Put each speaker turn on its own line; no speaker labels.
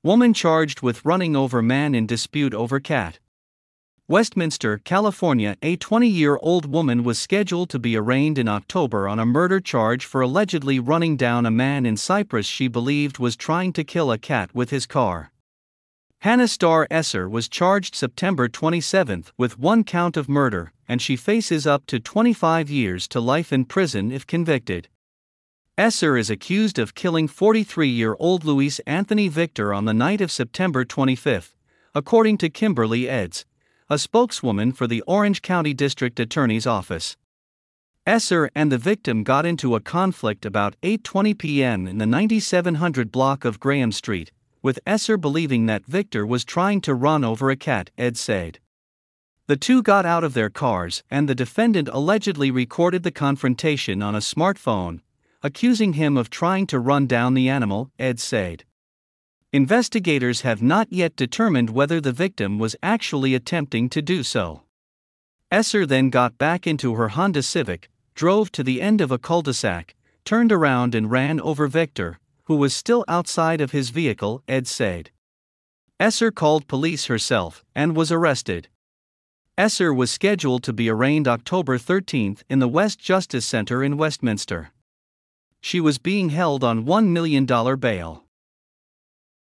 Woman charged with running over man in dispute over cat. Westminster, California. A 20-year-old woman was scheduled to be arraigned in October on a murder charge for allegedly running down a man in Cyprus she believed was trying to kill a cat with his car. Hannah Starr Esser was charged September 27 with one count of murder, and she faces up to 25 years to life in prison if convicted. Esser is accused of killing 43-year-old Luis Anthony Victor on the night of September 25, according to Kimberly Eds, a spokeswoman for the Orange County District Attorney's Office. Esser and the victim got into a conflict about 8:20 p.m. in the 9700 block of Graham Street, with Esser believing that Victor was trying to run over a cat, Ed said. The two got out of their cars and the defendant allegedly recorded the confrontation on a smartphone, accusing him of trying to run down the animal, Ed said. Investigators have not yet determined whether the victim was actually attempting to do so. Esser then got back into her Honda Civic, drove to the end of a cul-de-sac, turned around and ran over Victor, who was still outside of his vehicle, Ed said. Esser called police herself and was arrested. Esser was scheduled to be arraigned October 13 in the West Justice Center in Westminster. She was being held on $1 million bail.